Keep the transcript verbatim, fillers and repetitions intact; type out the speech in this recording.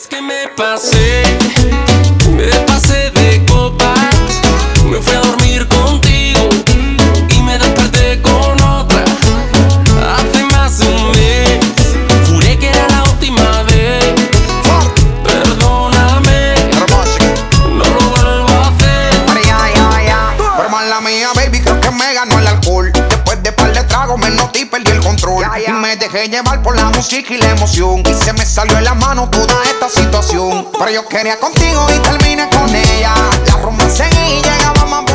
Es que me pasé, me pasé de copas. Me fui a dormir contigo y me desperté con otra. Hace más de un mes, juré que era la última vez. Perdóname, no lo vuelvo a hacer. Pero mala mía, baby, creo que me ganó el alcohol. Después de par de tragos me noté y perdí el control. Y me dejé llevar por la música y la emoción. Y se me salió en la mano toda esta situación. Pero yo quería contigo y terminé con ella. La rumba seguía y llegaba más.